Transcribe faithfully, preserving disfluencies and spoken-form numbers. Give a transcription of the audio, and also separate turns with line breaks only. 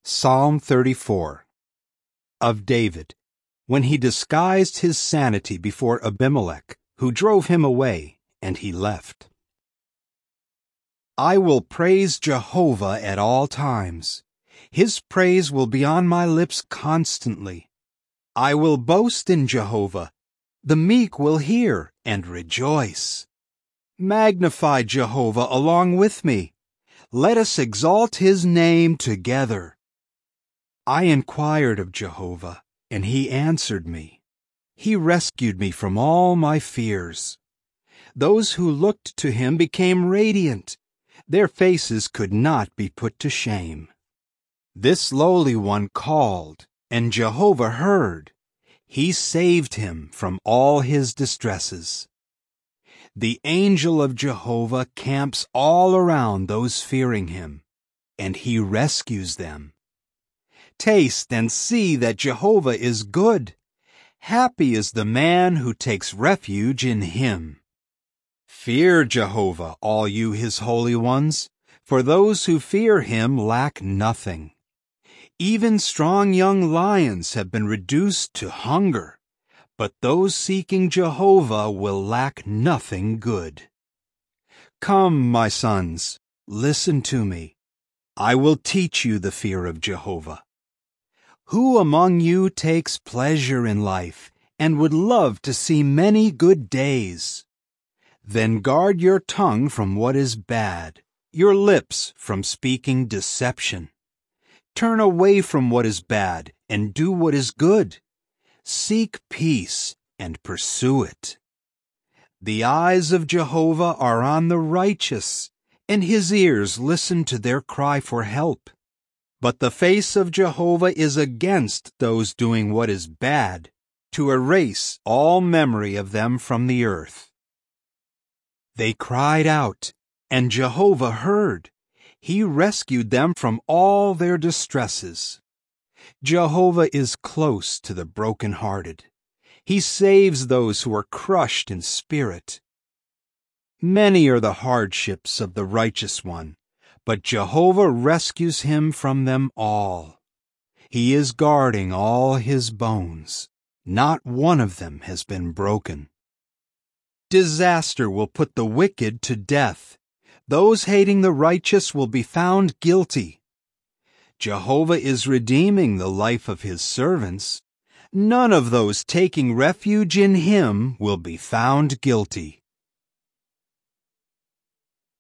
Psalm thirty-four. Of David, when he disguised his sanity before Abimelech, who drove him away, and he left. I will praise Jehovah at all times. His praise will be on my lips constantly. I will boast in Jehovah. The meek will hear and rejoice. Magnify Jehovah along with me. Let us exalt his name together. I inquired of Jehovah, and he answered me. He rescued me from all my fears. Those who looked to him became radiant. Their faces could not be put to shame. This lowly one called, and Jehovah heard. He saved him from all his distresses. The angel of Jehovah camps all around those fearing him, and he rescues them. Taste and see that Jehovah is good. Happy is the man who takes refuge in him. Fear Jehovah, all you his holy ones, for those who fear him lack nothing. Even strong young lions have been reduced to hunger, but those seeking Jehovah will lack nothing good. Come, my sons, listen to me. I will teach you the fear of Jehovah. Who among you takes pleasure in life and would love to see many good days? Then guard your tongue from what is bad, your lips from speaking deception. Turn away from what is bad and do what is good. Seek peace and pursue it. The eyes of Jehovah are on the righteous, and his ears listen to their cry for help. But the face of Jehovah is against those doing what is bad, to erase all memory of them from the earth. They cried out, and Jehovah heard. He rescued them from all their distresses. Jehovah is close to the brokenhearted. He saves those who are crushed in spirit. Many are the hardships of the righteous one, but Jehovah rescues him from them all. He is guarding all his bones. Not one of them has been broken. Disaster will put the wicked to death. Those hating the righteous will be found guilty. Jehovah is redeeming the life of his servants. None of those taking refuge in him will be found guilty.